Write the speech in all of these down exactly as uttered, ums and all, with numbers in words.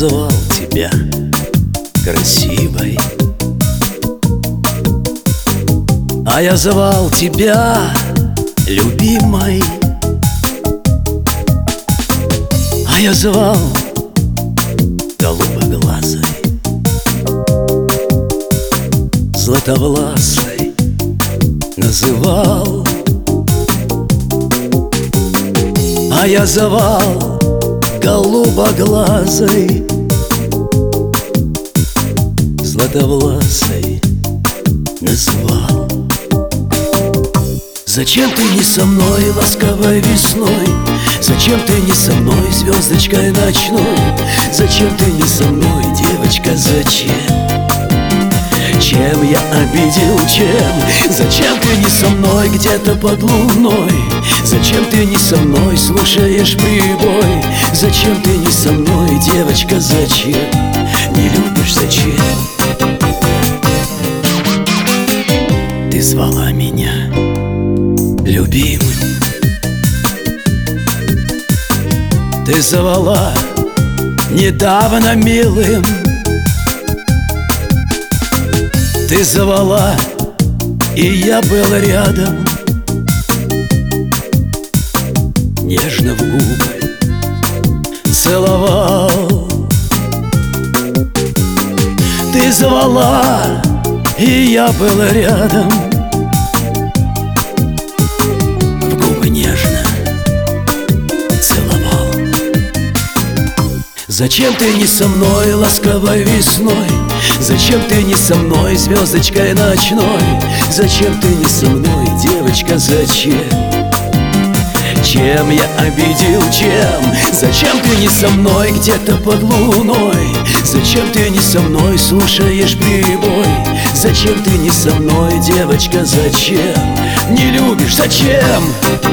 звал тебя красивой, а я звал тебя любимой, а я звал голубоглазой, златовласой называл, а я звал голубоглазой, златовласой назвал. Зачем ты не со мной ласковой весной? Зачем ты не со мной звездочкой ночной? Зачем ты не со мной, девочка, зачем? Чем я обидел, чем? Зачем ты не со мной где-то под луной? Зачем ты не со мной слушаешь прибой? Зачем ты не со мной, девочка, зачем? Не любишь, зачем? Ты звала меня любимым, ты звала недавно милым, ты звала, и я был рядом, нежно в губы целовал. Ты звала, и я был рядом, в губы нежно целовал. Зачем ты не со мной ласковой весной? Зачем ты не со мной звездочкой ночной? Зачем ты не со мной, девочка, зачем? Чем я обидел, чем? Зачем ты не со мной где-то под луной? Зачем ты не со мной слушаешь прибой? Зачем ты не со мной, девочка, зачем? Не любишь, зачем?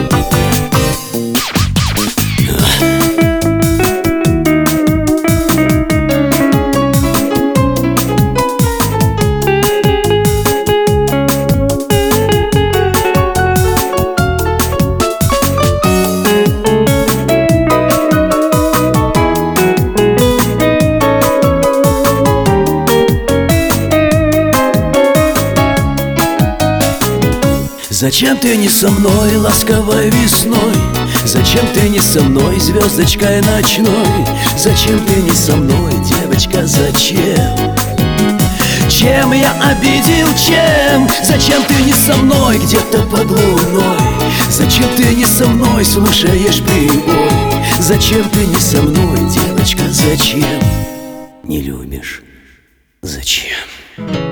Зачем ты не со мной ласковой весной? Зачем ты не со мной звездочкой ночной? Зачем ты не со мной, девочка, зачем? Чем я обидел, чем? Зачем ты не со мной где-то под луной? Зачем ты не со мной слушаешь прибой? Зачем ты не со мной, девочка, зачем? Не любишь, зачем?